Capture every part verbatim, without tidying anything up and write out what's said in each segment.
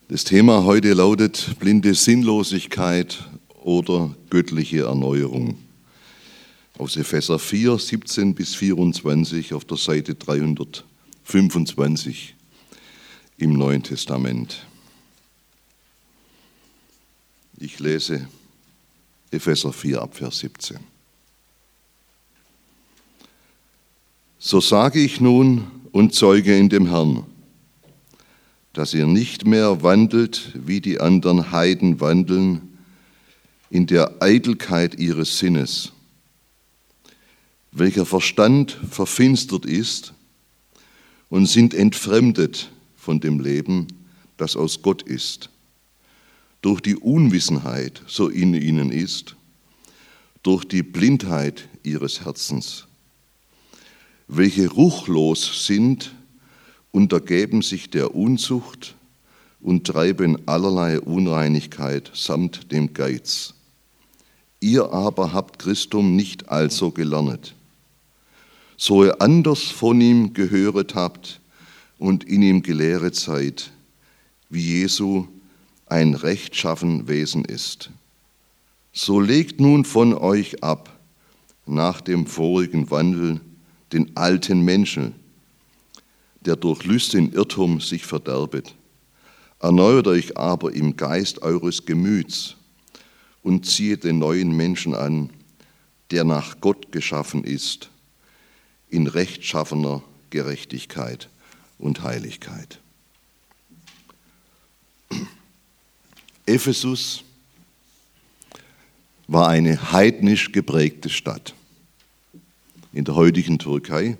Das Thema heute lautet blinde Sinnlosigkeit oder göttliche Erneuerung. Aus Epheser vier, siebzehn bis vierundzwanzig auf der Seite dreihundertfünfundzwanzig im Neuen Testament. Ich lese Epheser vier ab Vers siebzehn. So sage ich nun und zeuge in dem Herrn, dass ihr nicht mehr wandelt, wie die anderen Heiden wandeln, in der Eitelkeit ihres Sinnes, welcher Verstand verfinstert ist und sind entfremdet von dem Leben, das aus Gott ist, durch die Unwissenheit, so in ihnen ist, durch die Blindheit ihres Herzens, welche ruchlos sind, untergeben sich der Unzucht und treiben allerlei Unreinigkeit samt dem Geiz. Ihr aber habt Christum nicht also gelernet, so ihr anders von ihm gehöret habt und in ihm gelehret seid, wie Jesu ein rechtschaffen Wesen ist. So legt nun von euch ab, nach dem vorigen Wandel, den alten Menschen, der durch Lüste in Irrtum sich verderbet. Erneuert euch aber im Geist eures Gemüts und ziehet den neuen Menschen an, der nach Gott geschaffen ist, in rechtschaffener Gerechtigkeit und Heiligkeit. Ephesus war eine heidnisch geprägte Stadt in der heutigen Türkei.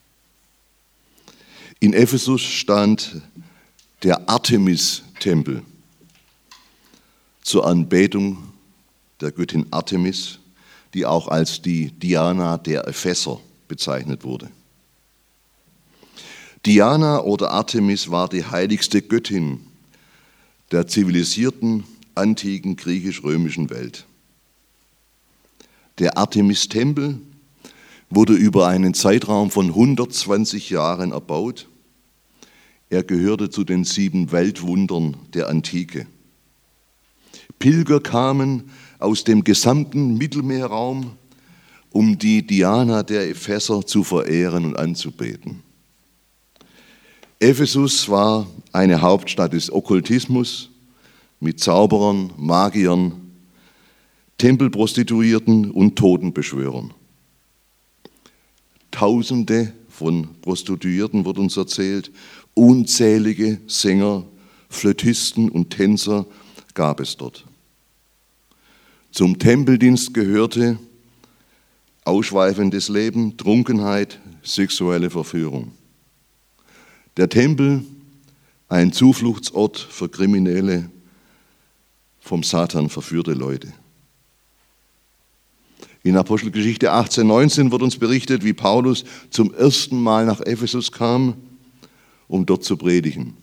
In Ephesus stand der Artemis-Tempel zur Anbetung der Göttin Artemis, die auch als die Diana der Epheser bezeichnet wurde. Diana oder Artemis war die heiligste Göttin der zivilisierten, antiken griechisch-römischen Welt. Der Artemis-Tempel wurde über einen Zeitraum von hundertzwanzig Jahren erbaut. Er gehörte zu den sieben Weltwundern der Antike. Pilger kamen aus dem gesamten Mittelmeerraum, um die Diana der Epheser zu verehren und anzubeten. Ephesus war eine Hauptstadt des Okkultismus mit Zauberern, Magiern, Tempelprostituierten und Totenbeschwörern. Tausende von Prostituierten, wird uns erzählt, unzählige Sänger, Flötisten und Tänzer gab es dort. Zum Tempeldienst gehörte ausschweifendes Leben, Trunkenheit, sexuelle Verführung. Der Tempel, ein Zufluchtsort für kriminelle, vom Satan verführte Leute. In Apostelgeschichte achtzehn, neunzehn wird uns berichtet, wie Paulus zum ersten Mal nach Ephesus kam, um dort zu predigen.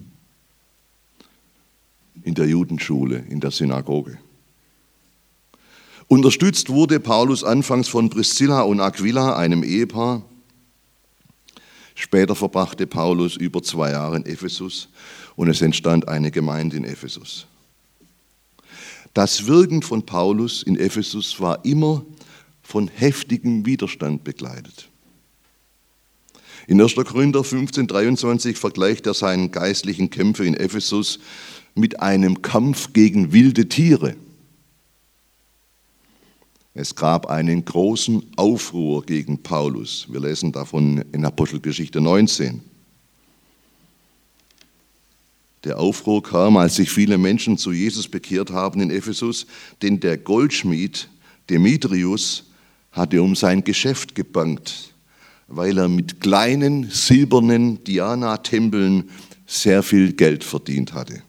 In der Judenschule, in der Synagoge. Unterstützt wurde Paulus anfangs von Priscilla und Aquila, einem Ehepaar. Später verbrachte Paulus über zwei Jahre in Ephesus und es entstand eine Gemeinde in Ephesus. Das Wirken von Paulus in Ephesus war immer von heftigem Widerstand begleitet. In erster Korinther fünfzehn, dreiundzwanzig vergleicht er seinen geistlichen Kämpfe in Ephesus mit einem Kampf gegen wilde Tiere. Es gab einen großen Aufruhr gegen Paulus. Wir lesen davon in Apostelgeschichte neunzehn. Der Aufruhr kam, als sich viele Menschen zu Jesus bekehrt haben in Ephesus, denn der Goldschmied Demetrius hatte um sein Geschäft gebangt, weil er mit kleinen silbernen Diana-Tempeln sehr viel Geld verdient hatte.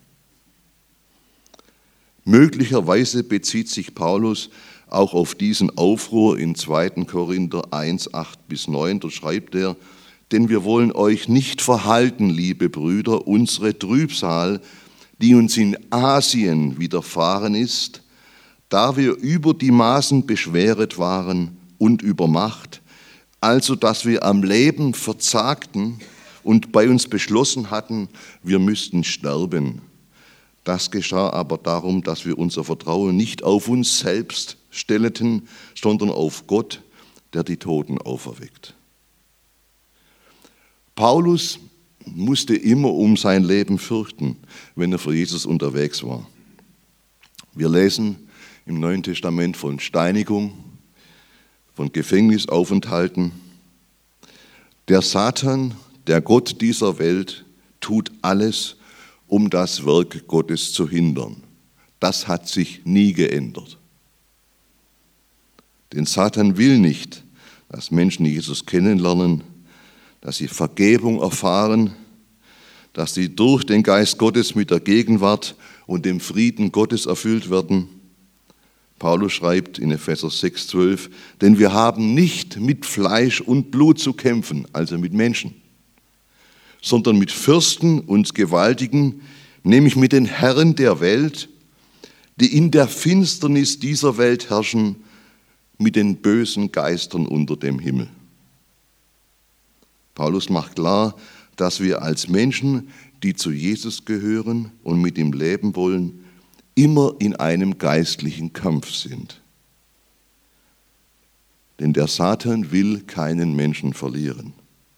Möglicherweise bezieht sich Paulus auch auf diesen Aufruhr in zweiter Korinther eins, acht bis neun. Da schreibt er, denn wir wollen euch nicht verhalten, liebe Brüder, unsere Trübsal, die uns in Asien widerfahren ist, da wir über die Maßen beschweret waren und übermacht, also dass wir am Leben verzagten und bei uns beschlossen hatten, wir müssten sterben. Das geschah aber darum, dass wir unser Vertrauen nicht auf uns selbst stellten, sondern auf Gott, der die Toten auferweckt. Paulus musste immer um sein Leben fürchten, wenn er für Jesus unterwegs war. Wir lesen im Neuen Testament von Steinigung, von Gefängnisaufenthalten. Der Satan, der Gott dieser Welt, tut alles, um das Werk Gottes zu hindern. Das hat sich nie geändert. Denn Satan will nicht, dass Menschen Jesus kennenlernen, dass sie Vergebung erfahren, dass sie durch den Geist Gottes mit der Gegenwart und dem Frieden Gottes erfüllt werden. Paulus schreibt in Epheser sechs, zwölf, denn wir haben nicht mit Fleisch und Blut zu kämpfen, also mit Menschen, sondern mit Fürsten und Gewaltigen, nämlich mit den Herren der Welt, die in der Finsternis dieser Welt herrschen, mit den bösen Geistern unter dem Himmel. Paulus macht klar, dass wir als Menschen, die zu Jesus gehören und mit ihm leben wollen, immer in einem geistlichen Kampf sind. Denn der Satan will keinen Menschen verlieren.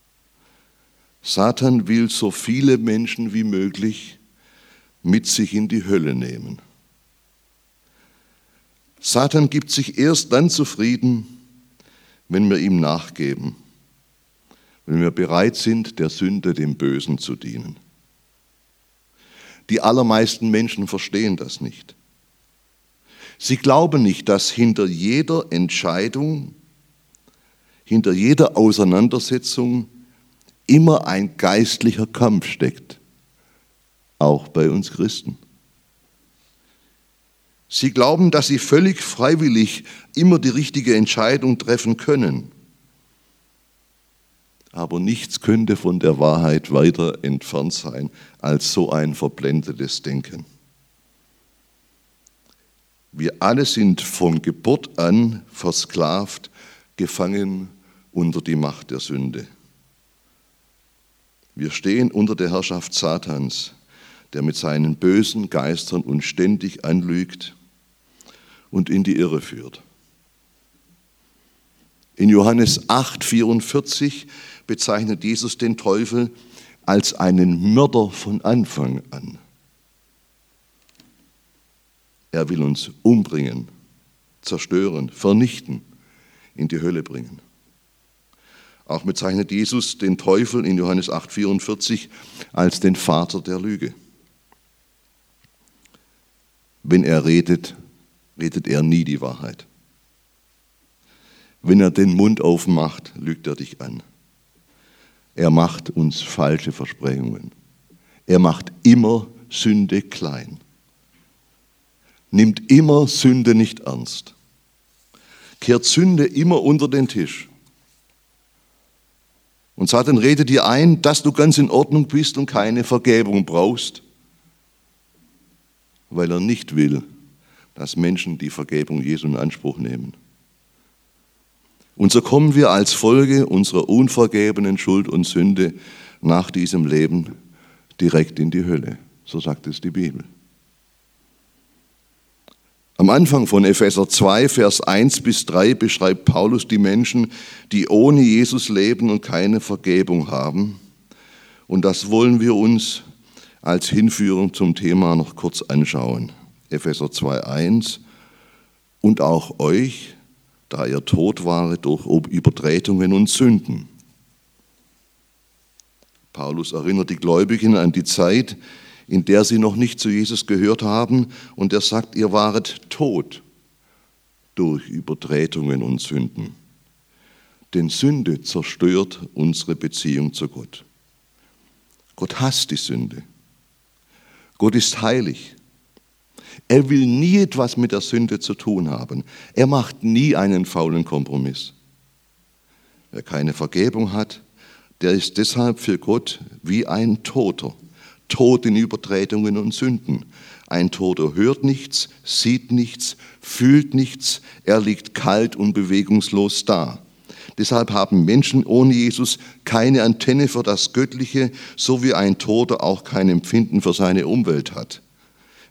Satan will so viele Menschen wie möglich mit sich in die Hölle nehmen. Satan gibt sich erst dann zufrieden, wenn wir ihm nachgeben, wenn wir bereit sind, der Sünde, dem Bösen zu dienen. Die allermeisten Menschen verstehen das nicht. Sie glauben nicht, dass hinter jeder Entscheidung, hinter jeder Auseinandersetzung immer ein geistlicher Kampf steckt, auch bei uns Christen. Sie glauben, dass sie völlig freiwillig immer die richtige Entscheidung treffen können. Aber nichts könnte von der Wahrheit weiter entfernt sein als so ein verblendetes Denken. Wir alle sind von Geburt an versklavt, gefangen unter die Macht der Sünde. Wir stehen unter der Herrschaft Satans, der mit seinen bösen Geistern uns ständig anlügt und in die Irre führt. In Johannes acht, vierundvierzig bezeichnet Jesus den Teufel als einen Mörder von Anfang an. Er will uns umbringen, zerstören, vernichten, in die Hölle bringen. Auch bezeichnet Jesus den Teufel in Johannes acht, vierundvierzig als den Vater der Lüge. Wenn er redet, redet er nie die Wahrheit. Wenn er den Mund aufmacht, lügt er dich an. Er macht uns falsche Versprechungen. Er macht immer Sünde klein. Nimmt immer Sünde nicht ernst. Kehrt Sünde immer unter den Tisch. Und Satan redet dir ein, dass du ganz in Ordnung bist und keine Vergebung brauchst, weil er nicht will, dass Menschen die Vergebung Jesu in Anspruch nehmen. Und so kommen wir als Folge unserer unvergebenen Schuld und Sünde nach diesem Leben direkt in die Hölle. So sagt es die Bibel. Am Anfang von Epheser zwei, Vers eins bis drei beschreibt Paulus die Menschen, die ohne Jesus leben und keine Vergebung haben. Und das wollen wir uns als Hinführung zum Thema noch kurz anschauen. Epheser zwei, eins. Und auch euch, da ihr tot waret durch Übertretungen und Sünden. Paulus erinnert die Gläubigen an die Zeit, in der sie noch nicht zu Jesus gehört haben, und er sagt, ihr waret tot durch Übertretungen und Sünden. Denn Sünde zerstört unsere Beziehung zu Gott. Gott hasst die Sünde. Gott ist heilig. Er will nie etwas mit der Sünde zu tun haben. Er macht nie einen faulen Kompromiss. Wer keine Vergebung hat, der ist deshalb für Gott wie ein Toter. Tot in Übertretungen und Sünden. Ein Toter hört nichts, sieht nichts, fühlt nichts. Er liegt kalt und bewegungslos da. Deshalb haben Menschen ohne Jesus keine Antenne für das Göttliche, so wie ein Toter auch kein Empfinden für seine Umwelt hat.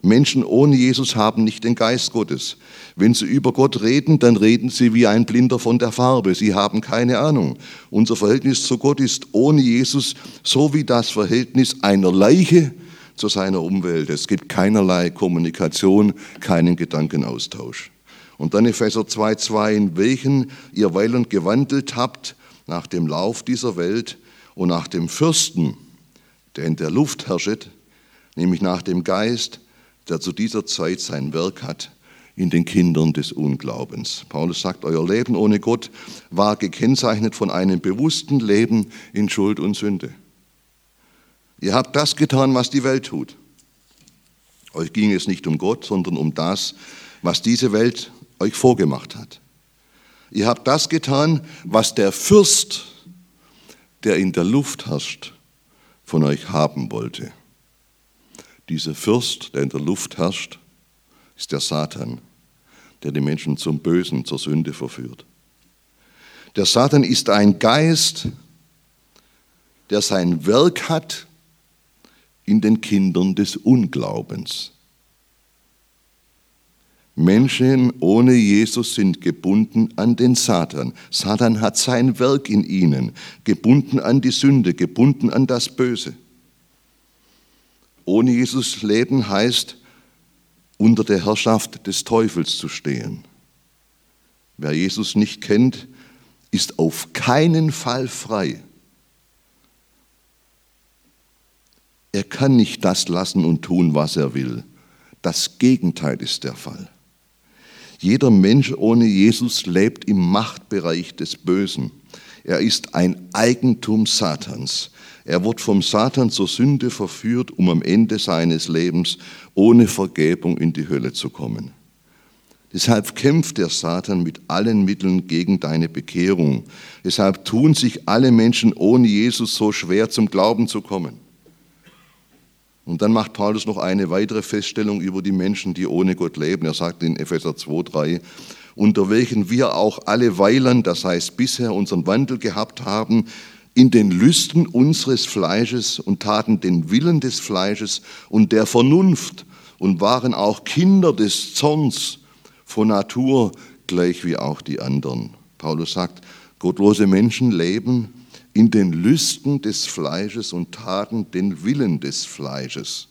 Menschen ohne Jesus haben nicht den Geist Gottes. Wenn sie über Gott reden, dann reden sie wie ein Blinder von der Farbe. Sie haben keine Ahnung. Unser Verhältnis zu Gott ist ohne Jesus so wie das Verhältnis einer Leiche zu seiner Umwelt. Es gibt keinerlei Kommunikation, keinen Gedankenaustausch. Und dann Epheser zwei zwei, in welchen ihr weilend gewandelt habt nach dem Lauf dieser Welt und nach dem Fürsten, der in der Luft herrscht, nämlich nach dem Geist, der zu dieser Zeit sein Werk hat in den Kindern des Unglaubens. Paulus sagt, euer Leben ohne Gott war gekennzeichnet von einem bewussten Leben in Schuld und Sünde. Ihr habt das getan, was die Welt tut. Euch ging es nicht um Gott, sondern um das, was diese Welt euch vorgemacht hat. Ihr habt das getan, was der Fürst, der in der Luft herrscht, von euch haben wollte. Dieser Fürst, der in der Luft herrscht, ist der Satan, der die Menschen zum Bösen, zur Sünde verführt. Der Satan ist ein Geist, der sein Werk hat in den Kindern des Unglaubens. Menschen ohne Jesus sind gebunden an den Satan. Satan hat sein Werk in ihnen, gebunden an die Sünde, gebunden an das Böse. Ohne Jesus leben heißt, unter der Herrschaft des Teufels zu stehen. Wer Jesus nicht kennt, ist auf keinen Fall frei. Er kann nicht das lassen und tun, was er will. Das Gegenteil ist der Fall. Jeder Mensch ohne Jesus lebt im Machtbereich des Bösen. Er ist ein Eigentum Satans. Er wird vom Satan zur Sünde verführt, um am Ende seines Lebens ohne Vergebung in die Hölle zu kommen. Deshalb kämpft der Satan mit allen Mitteln gegen deine Bekehrung. Deshalb tun sich alle Menschen ohne Jesus so schwer, zum Glauben zu kommen. Und dann macht Paulus noch eine weitere Feststellung über die Menschen, die ohne Gott leben. Er sagt in Epheser zwei drei, unter welchen wir auch alle weilern, das heißt bisher unseren Wandel gehabt haben, in den Lüsten unseres Fleisches und taten den Willen des Fleisches und der Vernunft und waren auch Kinder des Zorns von Natur, gleich wie auch die anderen. Paulus sagt, gottlose Menschen leben in den Lüsten des Fleisches und taten den Willen des Fleisches.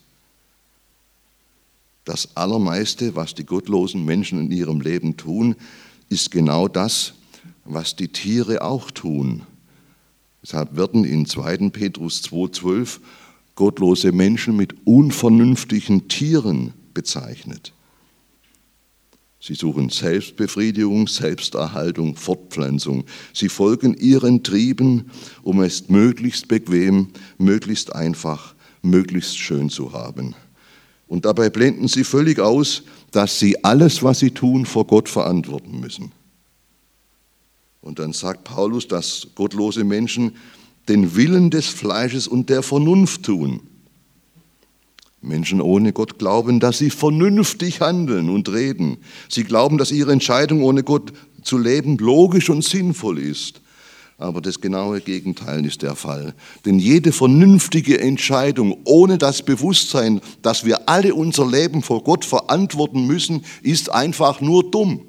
Das Allermeiste, was die gottlosen Menschen in ihrem Leben tun, ist genau das, was die Tiere auch tun. Deshalb werden in zweiten Petrus zwei zwölf gottlose Menschen mit unvernünftigen Tieren bezeichnet. Sie suchen Selbstbefriedigung, Selbsterhaltung, Fortpflanzung. Sie folgen ihren Trieben, um es möglichst bequem, möglichst einfach, möglichst schön zu haben. Und dabei blenden sie völlig aus, dass sie alles, was sie tun, vor Gott verantworten müssen. Und dann sagt Paulus, dass gottlose Menschen den Willen des Fleisches und der Vernunft tun. Menschen ohne Gott glauben, dass sie vernünftig handeln und reden. Sie glauben, dass ihre Entscheidung, ohne Gott zu leben, logisch und sinnvoll ist. Aber das genaue Gegenteil ist der Fall. Denn jede vernünftige Entscheidung ohne das Bewusstsein, dass wir alle unser Leben vor Gott verantworten müssen, ist einfach nur dumm.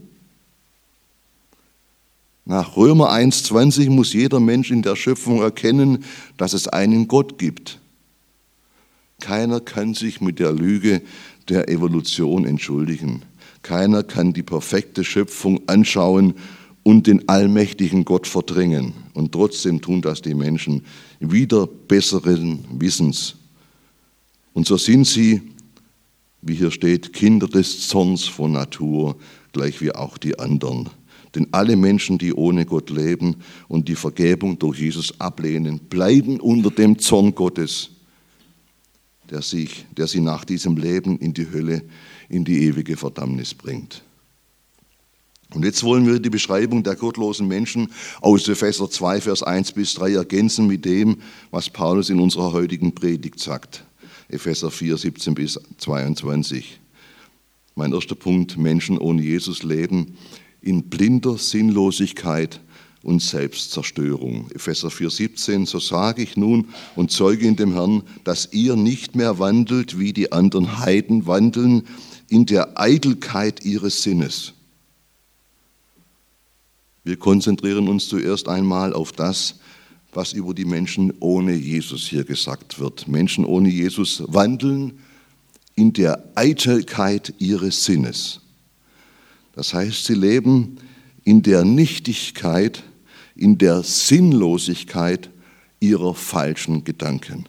Nach Römer eins zwanzig muss jeder Mensch in der Schöpfung erkennen, dass es einen Gott gibt. Keiner kann sich mit der Lüge der Evolution entschuldigen. Keiner kann die perfekte Schöpfung anschauen und den allmächtigen Gott verdrängen. Und trotzdem tun das die Menschen wider besseren Wissens. Und so sind sie, wie hier steht, Kinder des Zorns von Natur, gleich wie auch die anderen. Denn alle Menschen, die ohne Gott leben und die Vergebung durch Jesus ablehnen, bleiben unter dem Zorn Gottes, der, sich, der sie nach diesem Leben in die Hölle, in die ewige Verdammnis bringt. Und jetzt wollen wir die Beschreibung der gottlosen Menschen aus Epheser zwei, Vers eins bis drei ergänzen mit dem, was Paulus in unserer heutigen Predigt sagt. Epheser vier, siebzehn bis zweiundzwanzig. Mein erster Punkt, Menschen ohne Jesus leben in blinder Sinnlosigkeit und Selbstzerstörung. Epheser vier siebzehn, so sage ich nun und zeuge in dem Herrn, dass ihr nicht mehr wandelt, wie die anderen Heiden wandeln, in der Eitelkeit ihres Sinnes. Wir konzentrieren uns zuerst einmal auf das, was über die Menschen ohne Jesus hier gesagt wird. Menschen ohne Jesus wandeln in der Eitelkeit ihres Sinnes. Das heißt, sie leben in der Nichtigkeit, in der Sinnlosigkeit ihrer falschen Gedanken.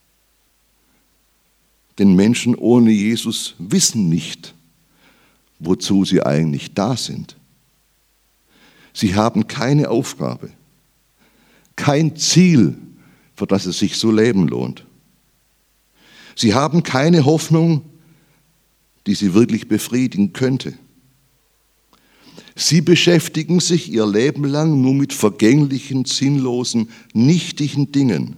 Denn Menschen ohne Jesus wissen nicht, wozu sie eigentlich da sind. Sie haben keine Aufgabe, kein Ziel, für das es sich so leben lohnt. Sie haben keine Hoffnung, die sie wirklich befriedigen könnte. Sie beschäftigen sich ihr Leben lang nur mit vergänglichen, sinnlosen, nichtigen Dingen,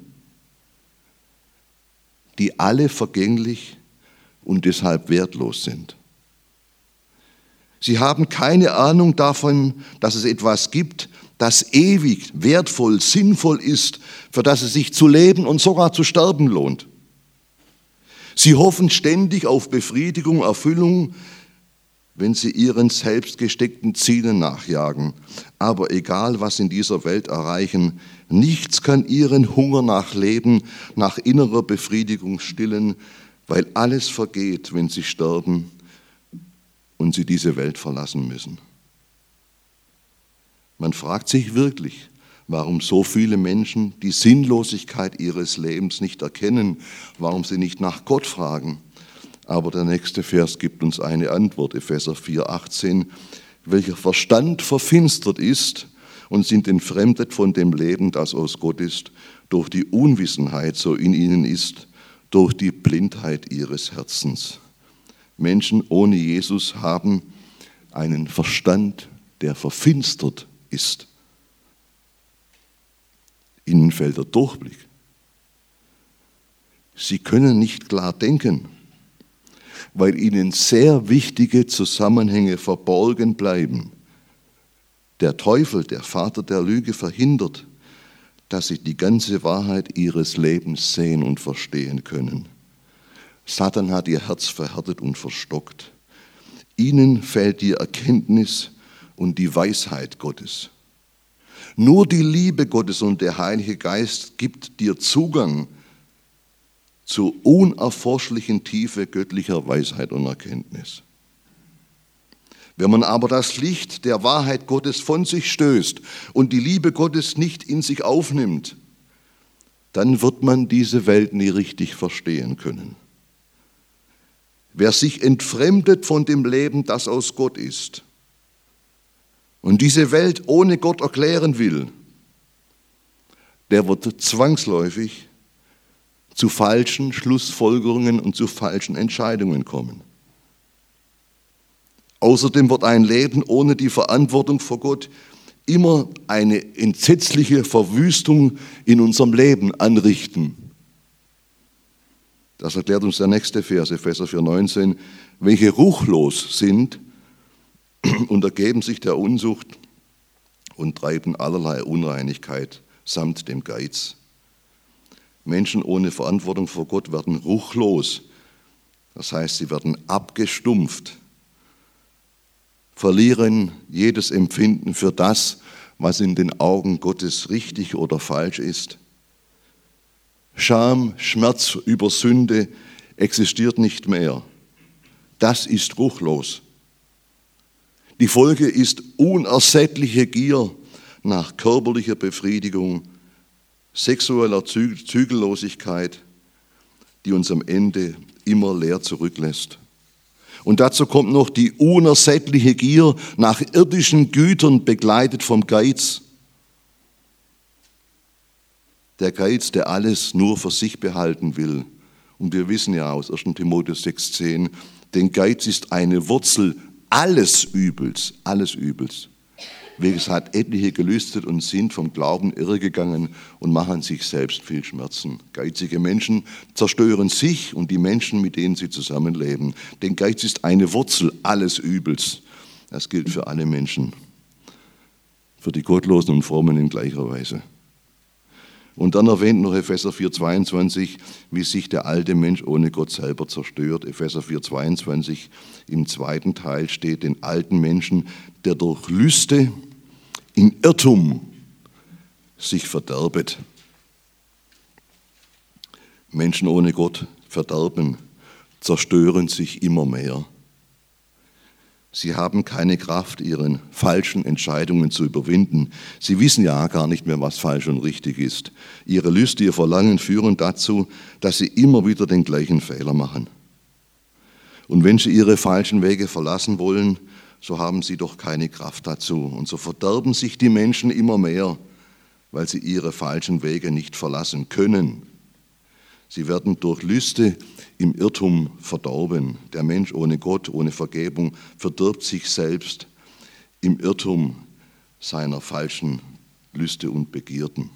die alle vergänglich und deshalb wertlos sind. Sie haben keine Ahnung davon, dass es etwas gibt, das ewig, wertvoll, sinnvoll ist, für das es sich zu leben und sogar zu sterben lohnt. Sie hoffen ständig auf Befriedigung, Erfüllung, wenn sie ihren selbst gesteckten Zielen nachjagen. Aber egal, was in dieser Welt erreichen, nichts kann ihren Hunger nach Leben, nach innerer Befriedigung stillen, weil alles vergeht, wenn sie sterben und sie diese Welt verlassen müssen. Man fragt sich wirklich, warum so viele Menschen die Sinnlosigkeit ihres Lebens nicht erkennen, warum sie nicht nach Gott fragen. Aber der nächste Vers gibt uns eine Antwort, Epheser vier achtzehn, welcher Verstand verfinstert ist und sind entfremdet von dem Leben, das aus Gott ist, durch die Unwissenheit, so in ihnen ist, durch die Blindheit ihres Herzens. Menschen ohne Jesus haben einen Verstand, der verfinstert ist. Ihnen fehlt der Durchblick. Sie können nicht klar denken, weil ihnen sehr wichtige Zusammenhänge verborgen bleiben. Der Teufel, der Vater der Lüge, verhindert, dass sie die ganze Wahrheit ihres Lebens sehen und verstehen können. Satan hat ihr Herz verhärtet und verstockt. Ihnen fehlt die Erkenntnis und die Weisheit Gottes. Nur die Liebe Gottes und der Heilige Geist gibt dir Zugang zur unerforschlichen Tiefe göttlicher Weisheit und Erkenntnis. Wenn man aber das Licht der Wahrheit Gottes von sich stößt und die Liebe Gottes nicht in sich aufnimmt, dann wird man diese Welt nie richtig verstehen können. Wer sich entfremdet von dem Leben, das aus Gott ist, und diese Welt ohne Gott erklären will, der wird zwangsläufig zu falschen Schlussfolgerungen und zu falschen Entscheidungen kommen. Außerdem wird ein Leben ohne die Verantwortung vor Gott immer eine entsetzliche Verwüstung in unserem Leben anrichten. Das erklärt uns der nächste Vers, Epheser vier neunzehn, welche ruchlos sind und ergeben sich der Unzucht und treiben allerlei Unreinigkeit samt dem Geiz. Menschen ohne Verantwortung vor Gott werden ruchlos, das heißt, sie werden abgestumpft, verlieren jedes Empfinden für das, was in den Augen Gottes richtig oder falsch ist. Scham, Schmerz über Sünde existiert nicht mehr. Das ist ruchlos. Die Folge ist unersättliche Gier nach körperlicher Befriedigung, sexueller Zügellosigkeit, die uns am Ende immer leer zurücklässt. Und dazu kommt noch die unersättliche Gier nach irdischen Gütern, begleitet vom Geiz. Der Geiz, der alles nur für sich behalten will. Und wir wissen ja aus erster Timotheus sechs zehn, denn Geiz ist eine Wurzel alles Übels, alles Übels. Welches hat etliche gelüstet und sind vom Glauben irregegangen und machen sich selbst viel Schmerzen. Geizige Menschen zerstören sich und die Menschen, mit denen sie zusammenleben. Denn Geiz ist eine Wurzel alles Übels. Das gilt für alle Menschen. für die Gottlosen und Frommen in gleicher Weise. Und dann erwähnt noch Epheser vier zweiundzwanzig, wie sich der alte Mensch ohne Gott selber zerstört. Epheser vier zweiundzwanzig, im zweiten Teil steht, den alten Menschen, der durch Lüste in Irrtum sich verderbet. Menschen ohne Gott verderben, zerstören sich immer mehr. Sie haben keine Kraft, ihren falschen Entscheidungen zu überwinden. Sie wissen ja gar nicht mehr, was falsch und richtig ist. Ihre Lüste, ihr Verlangen führen dazu, dass sie immer wieder den gleichen Fehler machen. Und wenn sie ihre falschen Wege verlassen wollen, so haben sie doch keine Kraft dazu. Und so verderben sich die Menschen immer mehr, weil sie ihre falschen Wege nicht verlassen können. Sie werden durch Lüste im Irrtum verdorben. Der Mensch ohne Gott, ohne Vergebung, verdirbt sich selbst im Irrtum seiner falschen Lüste und Begierden.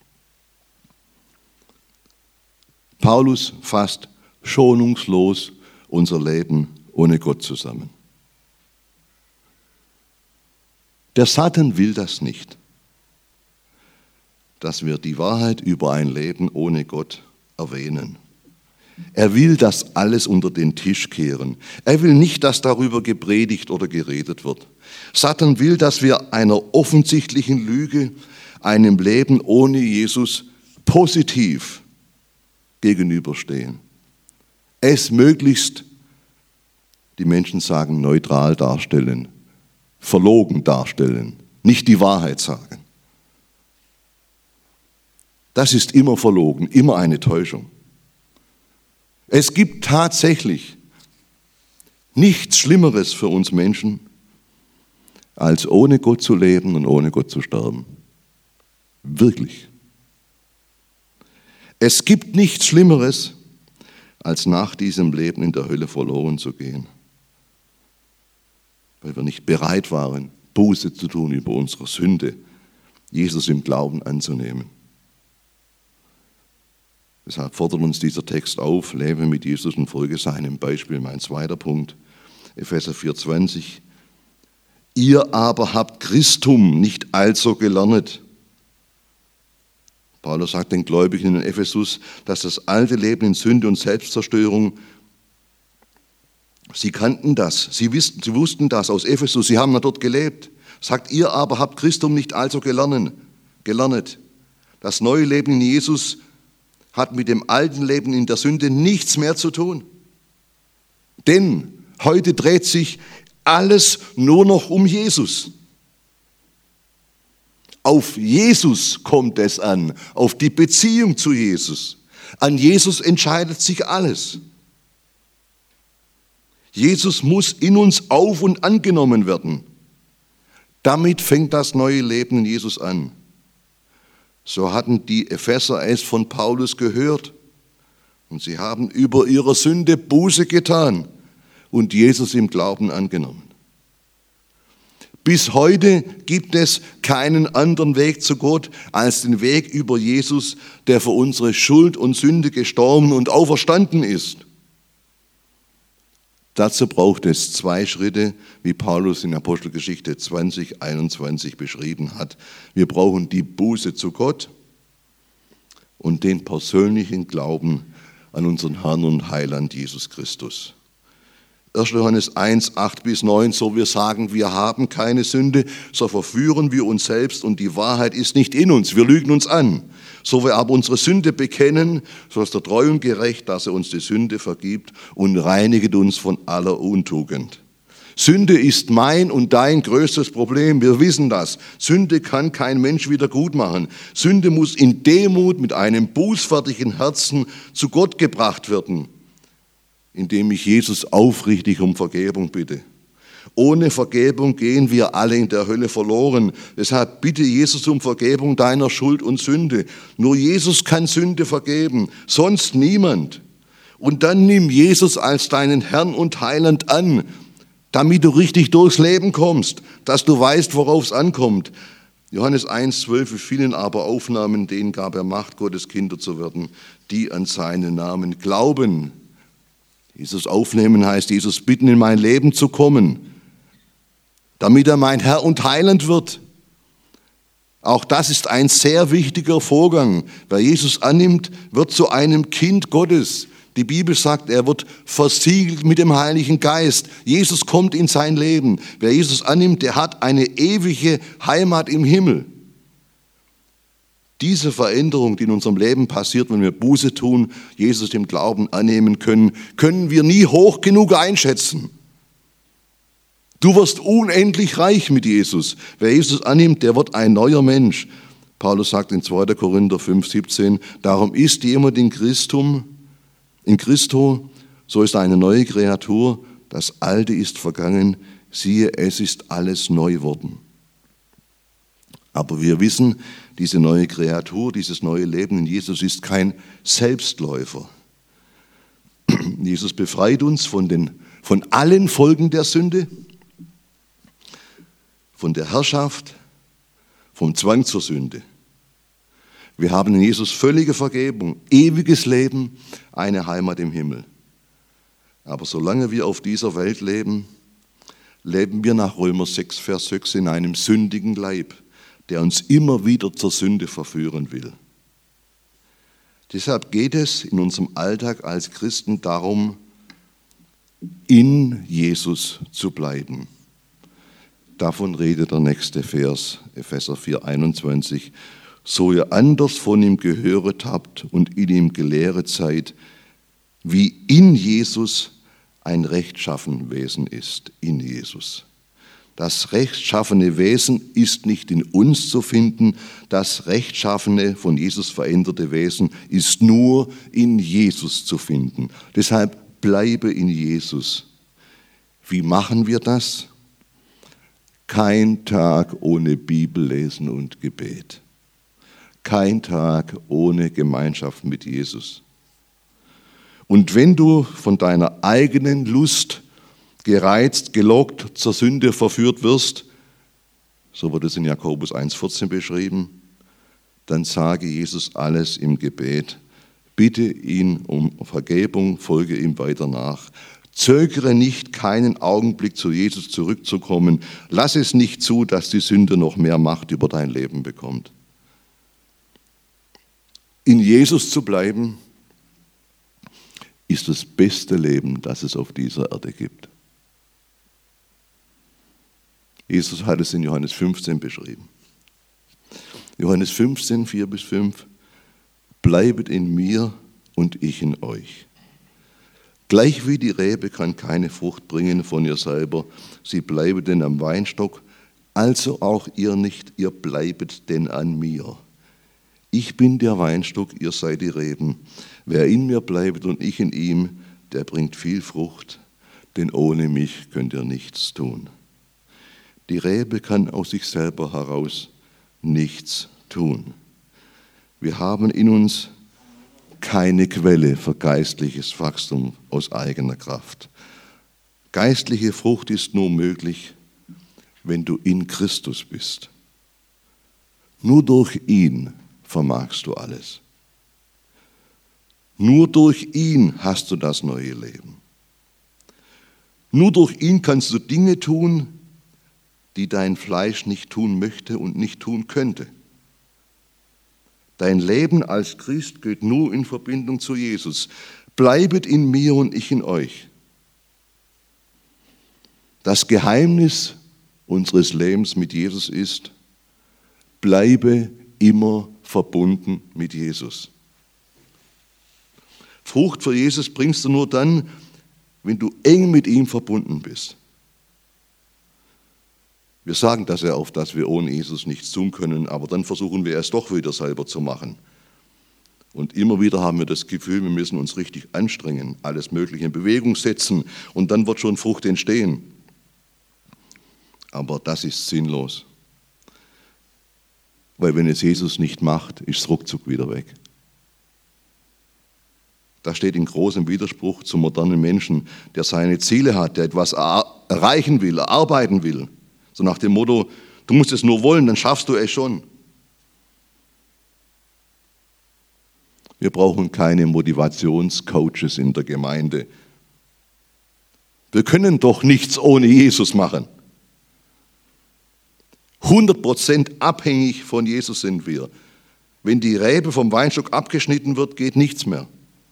Paulus fasst schonungslos unser Leben ohne Gott zusammen. Der Satan will das nicht, dass wir die Wahrheit über ein Leben ohne Gott erwähnen. Er will das alles unter den Tisch kehren. Er will nicht, dass darüber gepredigt oder geredet wird. Satan will, dass wir einer offensichtlichen Lüge, einem Leben ohne Jesus, positiv gegenüberstehen. Es möglichst, die Menschen sagen, neutral darstellen, verlogen darstellen, nicht die Wahrheit sagen. Das ist immer verlogen, immer eine Täuschung. Es gibt tatsächlich nichts Schlimmeres für uns Menschen, als ohne Gott zu leben und ohne Gott zu sterben. Wirklich. Es gibt nichts Schlimmeres, als nach diesem Leben in der Hölle verloren zu gehen, weil wir nicht bereit waren, Buße zu tun über unsere Sünde, Jesus im Glauben anzunehmen. Deshalb fordert uns dieser Text auf, lebe mit Jesus und folge seinem Beispiel. Mein zweiter Punkt, Epheser vier zwanzig. Ihr aber habt Christum nicht also gelernt. Paulus sagt den Gläubigen in Ephesus, dass das alte Leben in Sünde und Selbstzerstörung, sie kannten das, sie, wussten, sie wussten das aus Ephesus, sie haben da dort gelebt. Sagt, ihr aber habt Christum nicht also gelernt. gelernt. Das neue Leben in Jesus hat mit dem alten Leben in der Sünde nichts mehr zu tun. Denn heute dreht sich alles nur noch um Jesus. Auf Jesus kommt es an, auf die Beziehung zu Jesus. An Jesus entscheidet sich alles. Jesus muss in uns auf- und angenommen werden. Damit fängt das neue Leben in Jesus an. So hatten die Epheser es von Paulus gehört und sie haben über ihre Sünde Buße getan und Jesus im Glauben angenommen. Bis heute gibt es keinen anderen Weg zu Gott als den Weg über Jesus, der für unsere Schuld und Sünde gestorben und auferstanden ist. Dazu braucht es zwei Schritte, wie Paulus in Apostelgeschichte zwanzig, einundzwanzig beschrieben hat. Wir brauchen die Buße zu Gott und den persönlichen Glauben an unseren Herrn und Heiland Jesus Christus. erster Johannes eins, acht bis neun, so wir sagen, wir haben keine Sünde, so verführen wir uns selbst und die Wahrheit ist nicht in uns, wir lügen uns an. So wir aber unsere Sünde bekennen, so ist er treu und gerecht, dass er uns die Sünde vergibt und reinigt uns von aller Untugend. Sünde ist mein und dein größtes Problem, wir wissen das. Sünde kann kein Mensch wieder gut machen. Sünde muss in Demut mit einem bußfertigen Herzen zu Gott gebracht werden, indem ich Jesus aufrichtig um Vergebung bitte. Ohne Vergebung gehen wir alle in der Hölle verloren. Deshalb bitte Jesus um Vergebung deiner Schuld und Sünde. Nur Jesus kann Sünde vergeben, sonst niemand. Und dann nimm Jesus als deinen Herrn und Heiland an, damit du richtig durchs Leben kommst, dass du weißt, worauf es ankommt. Johannes eins, zwölf, wie vielen aber Aufnahmen, denen gab er Macht, Gottes Kinder zu werden, die an seinen Namen glauben. Jesus aufnehmen heißt, Jesus bitten, in mein Leben zu kommen, damit er mein Herr und Heiland wird. Auch das ist ein sehr wichtiger Vorgang. Wer Jesus annimmt, wird zu einem Kind Gottes. Die Bibel sagt, er wird versiegelt mit dem Heiligen Geist. Jesus kommt in sein Leben. Wer Jesus annimmt, der hat eine ewige Heimat im Himmel. Diese Veränderung, die in unserem Leben passiert, wenn wir Buße tun, Jesus im Glauben annehmen können, können wir nie hoch genug einschätzen. Du wirst unendlich reich mit Jesus. Wer Jesus annimmt, der wird ein neuer Mensch. Paulus sagt in zweiter Korinther fünf, siebzehn, darum ist jemand in Christum, in Christo, so ist eine neue Kreatur, das Alte ist vergangen, siehe, es ist alles neu worden. Aber wir wissen, diese neue Kreatur, dieses neue Leben in Jesus ist kein Selbstläufer. Jesus befreit uns von, den, von allen Folgen der Sünde, von der Herrschaft, vom Zwang zur Sünde. Wir haben in Jesus völlige Vergebung, ewiges Leben, eine Heimat im Himmel. Aber solange wir auf dieser Welt leben, leben wir nach Römer sechs, Vers sechs in einem sündigen Leib, der uns immer wieder zur Sünde verführen will. Deshalb geht es in unserem Alltag als Christen darum, in Jesus zu bleiben. Davon redet der nächste Vers, Epheser vier, einundzwanzig. So ihr anders von ihm gehöret habt und in ihm gelehret seid, wie in Jesus ein rechtschaffen Wesen ist, in Jesus. Das rechtschaffene Wesen ist nicht in uns zu finden, das rechtschaffene, von Jesus veränderte Wesen ist nur in Jesus zu finden. Deshalb bleibe in Jesus. Wie machen wir das? Kein Tag ohne Bibellesen und Gebet. Kein Tag ohne Gemeinschaft mit Jesus. Und wenn du von deiner eigenen Lust gereizt, gelockt, zur Sünde verführt wirst, so wird es in Jakobus eins vierzehn beschrieben, dann sage Jesus alles im Gebet. Bitte ihn um Vergebung, folge ihm weiter nach. Zögere nicht, keinen Augenblick zu Jesus zurückzukommen. Lass es nicht zu, dass die Sünde noch mehr Macht über dein Leben bekommt. In Jesus zu bleiben, ist das beste Leben, das es auf dieser Erde gibt. Jesus hat es in Johannes fünfzehn beschrieben. Johannes fünfzehn, vier bis fünf. Bleibet in mir und ich in euch. Gleich wie die Rebe kann keine Frucht bringen von ihr selber, sie bleibet denn am Weinstock, also auch ihr nicht, ihr bleibet denn an mir. Ich bin der Weinstock, ihr seid die Reben. Wer in mir bleibt und ich in ihm, der bringt viel Frucht, denn ohne mich könnt ihr nichts tun. Die Rebe kann aus sich selber heraus nichts tun. Wir haben in uns keine Quelle für geistliches Wachstum aus eigener Kraft. Geistliche Frucht ist nur möglich, wenn du in Christus bist. Nur durch ihn vermagst du alles. Nur durch ihn hast du das neue Leben. Nur durch ihn kannst du Dinge tun, die dein Fleisch nicht tun möchte und nicht tun könnte. Dein Leben als Christ geht nur in Verbindung zu Jesus. Bleibet in mir und ich in euch. Das Geheimnis unseres Lebens mit Jesus ist, bleibe immer verbunden mit Jesus. Frucht für Jesus bringst du nur dann, wenn du eng mit ihm verbunden bist. Wir sagen das ja oft, dass wir ohne Jesus nichts tun können, aber dann versuchen wir es doch wieder selber zu machen. Und immer wieder haben wir das Gefühl, wir müssen uns richtig anstrengen, alles Mögliche in Bewegung setzen und dann wird schon Frucht entstehen. Aber das ist sinnlos. Weil wenn es Jesus nicht macht, ist es ruckzuck wieder weg. Das steht in großem Widerspruch zum modernen Menschen, der seine Ziele hat, der etwas erreichen will, erarbeiten will. So nach dem Motto, du musst es nur wollen, dann schaffst du es schon. Wir brauchen keine Motivationscoaches in der Gemeinde. Wir können doch nichts ohne Jesus machen. hundert Prozent abhängig von Jesus sind wir. Wenn die Rebe vom Weinstock abgeschnitten wird, geht nichts mehr.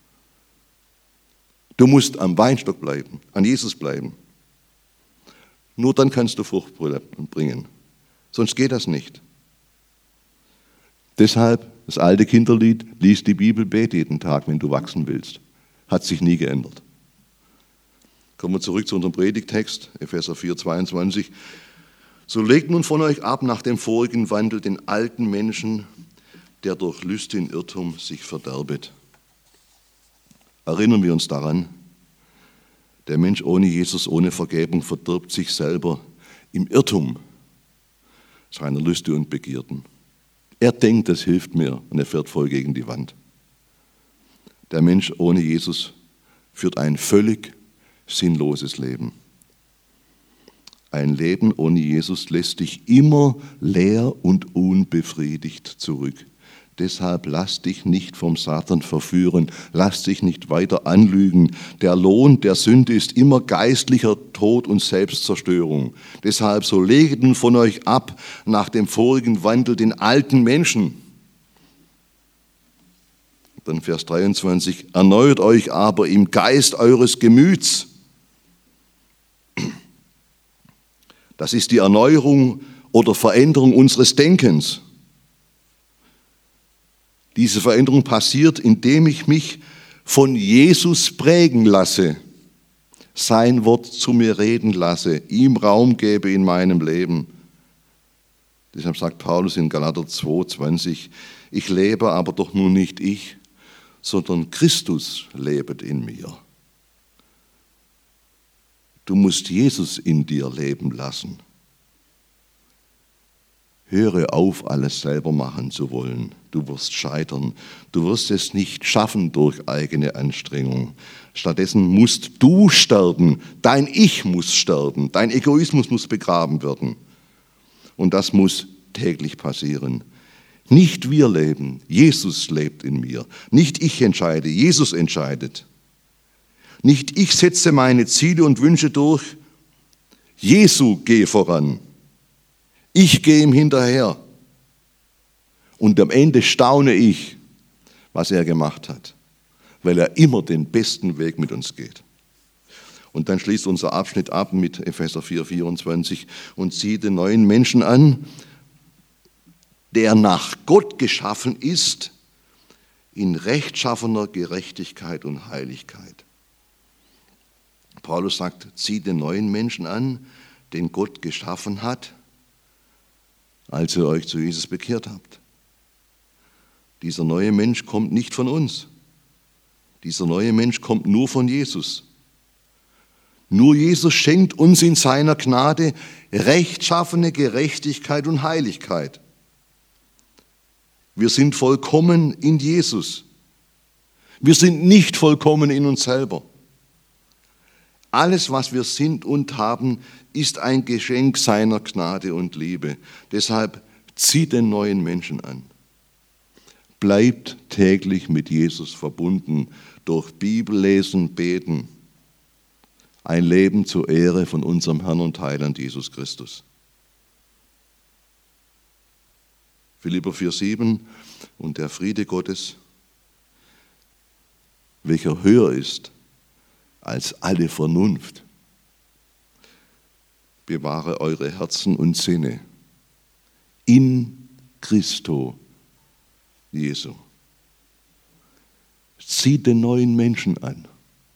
Du musst am Weinstock bleiben, an Jesus bleiben. Nur dann kannst du Frucht bringen. Sonst geht das nicht. Deshalb das alte Kinderlied, lies die Bibel, bete jeden Tag, wenn du wachsen willst. Hat sich nie geändert. Kommen wir zurück zu unserem Predigtext, Epheser vier, zweiundzwanzig. So legt nun von euch ab nach dem vorigen Wandel den alten Menschen, der durch lüstigen Irrtum sich verderbet. Erinnern wir uns daran, der Mensch ohne Jesus, ohne Vergebung verdirbt sich selber im Irrtum seiner Lüste und Begierden. Er denkt, das hilft mir, und er fährt voll gegen die Wand. Der Mensch ohne Jesus führt ein völlig sinnloses Leben. Ein Leben ohne Jesus lässt dich immer leer und unbefriedigt zurück. Deshalb lass dich nicht vom Satan verführen, lass dich nicht weiter anlügen. Der Lohn der Sünde ist immer geistlicher Tod und Selbstzerstörung. Deshalb so leget nun von euch ab nach dem vorigen Wandel den alten Menschen. Dann Vers dreiundzwanzig, erneuert euch aber im Geist eures Gemüts. Das ist die Erneuerung oder Veränderung unseres Denkens. Diese Veränderung passiert, indem ich mich von Jesus prägen lasse, sein Wort zu mir reden lasse, ihm Raum gebe in meinem Leben. Deshalb sagt Paulus in Galater zwei, zwanzig, ich lebe aber doch nun nicht ich, sondern Christus lebet in mir. Du musst Jesus in dir leben lassen. Höre auf, alles selber machen zu wollen. Du wirst scheitern. Du wirst es nicht schaffen durch eigene Anstrengung. Stattdessen musst du sterben. Dein Ich muss sterben. Dein Egoismus muss begraben werden. Und das muss täglich passieren. Nicht wir leben, Jesus lebt in mir. Nicht ich entscheide, Jesus entscheidet. Nicht ich setze meine Ziele und Wünsche durch, Jesu gehe voran. Ich gehe ihm hinterher. Und am Ende staune ich, was er gemacht hat, weil er immer den besten Weg mit uns geht. Und dann schließt unser Abschnitt ab mit Epheser vier, vierundzwanzig und zieht den neuen Menschen an, der nach Gott geschaffen ist, in rechtschaffener Gerechtigkeit und Heiligkeit. Paulus sagt, zieht den neuen Menschen an, den Gott geschaffen hat, als ihr euch zu Jesus bekehrt habt. Dieser neue Mensch kommt nicht von uns. Dieser neue Mensch kommt nur von Jesus. Nur Jesus schenkt uns in seiner Gnade rechtschaffene Gerechtigkeit und Heiligkeit. Wir sind vollkommen in Jesus. Wir sind nicht vollkommen in uns selber. Alles, was wir sind und haben, ist ein Geschenk seiner Gnade und Liebe. Deshalb zieht den neuen Menschen an. Bleibt täglich mit Jesus verbunden durch Bibellesen, Beten. Ein Leben zur Ehre von unserem Herrn und Heiland Jesus Christus. Philipper vier, sieben und der Friede Gottes, welcher höher ist als alle Vernunft, bewahre eure Herzen und Sinne in Christo Jesu. Zieht den neuen Menschen an.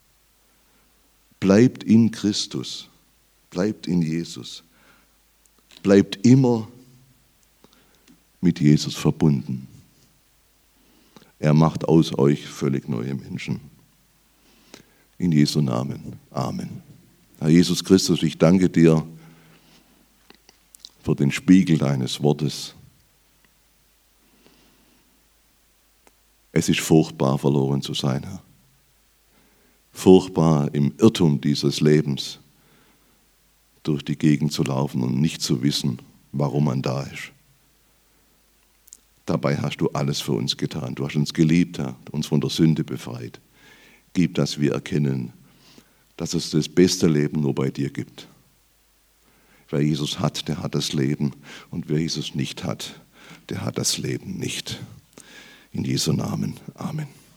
Bleibt in Christus. Bleibt in Jesus. Bleibt immer mit Jesus verbunden. Er macht aus euch völlig neue Menschen. In Jesu Namen. Amen. Herr Jesus Christus, ich danke dir für den Spiegel deines Wortes. Es ist furchtbar, verloren zu sein, Herr. Furchtbar, im Irrtum dieses Lebens durch die Gegend zu laufen und nicht zu wissen, warum man da ist. Dabei hast du alles für uns getan. Du hast uns geliebt, Herr, uns von der Sünde befreit. Gib, dass wir erkennen, dass es das beste Leben nur bei dir gibt. Wer Jesus hat, der hat das Leben. Und wer Jesus nicht hat, der hat das Leben nicht. In Jesu Namen. Amen.